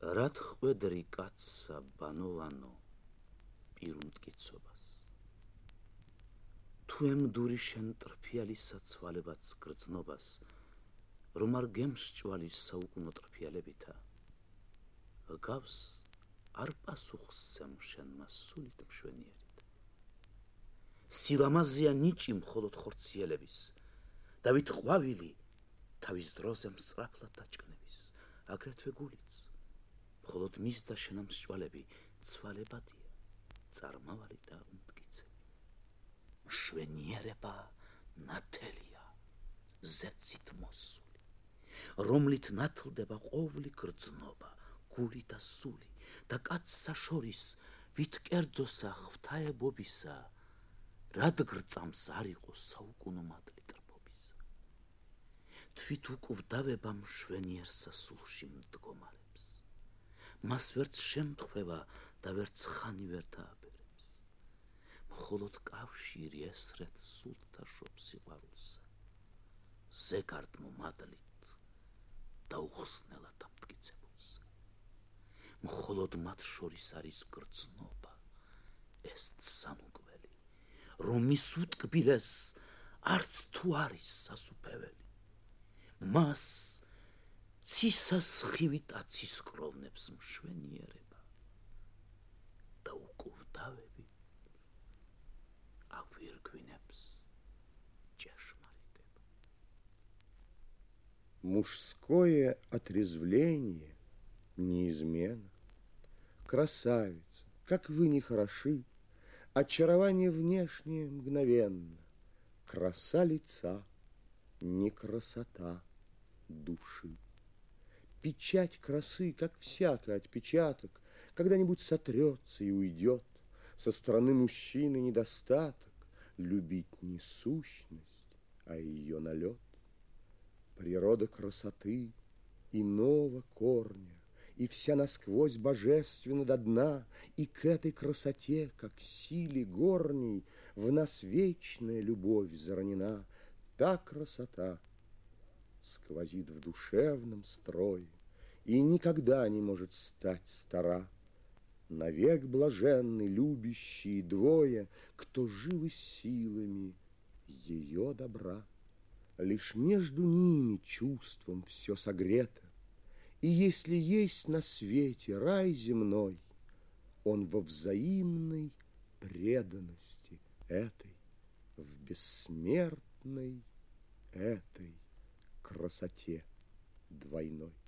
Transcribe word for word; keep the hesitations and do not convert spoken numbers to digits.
რა თხვედრი კაცსა ბანოვანო პირუნტკიცობას თუ ემდური შენ ტრფიალისა ცვალებაც გრძნობას რომ არ გემსჭვალის საუკუნო ტრფიალებითა გავს არ პასუხსცემ შენმა სულით მშვენიერით სილამაზეა ნიჭი მხოლოდ ხორციელების დავით ყვავილი თავის დროზე მსწრაფლად დაჭკნების აგრეთვე გულიც მხოლოდ მის და შენამსჭვალები ცვალებადია წარმავალი და უმტკიცები მშვენიერება ნათელია ზეცით მოსული რომლით ნათლდება ყოვლი გრძნობა გული და სული და კაცსა შორის ვით კერძოსა ღვთაებობისა რად გრწამს არ იყოს საუკუნო მადლი ტრფობისა თვით უკვდავება მშვენიერსა სულში მდგომარებს მას ვერც შემთხვევა და ვერც ხანი ვერ დააბერებს მხოლოდ კავშირი ესრეთ სულთა შობს სიყვარულსა ზეგარდმო მადლით და უხსნელად ამტკიცებულსა მხოლოდ მათ შორის არის გრძნობა ეს ცანუგველი რომ ის უტკბილეს არც თუ არის სასუფეველი მას ცისას ხივით აცისკროვნებს მშვენიერება და უკვდავები აგვირგვინებს ჭეშმარიტება. Мужское отрезвление неизменно. Красавица, как вы не хороши, очарование внешнее мгновенно. Краса лица, не красота души. Печать красы, как всякий отпечаток, когда-нибудь сотрется и уйдет. Со стороны мужчины недостаток любить не сущность, а ее налет. Природа красоты иного корня, и вся насквозь божественна до дна, и к этой красоте, как силе горней, в нас вечная любовь заронена. Та красота сквозит в душевном строе и никогда не может стать стара. Навек блаженны любящие двое, кто живы силами ее добра. Лишь между ними чувством все согрето, и если есть на свете рай земной, он во взаимной преданности этой, в бессмертной этой красоте двойной.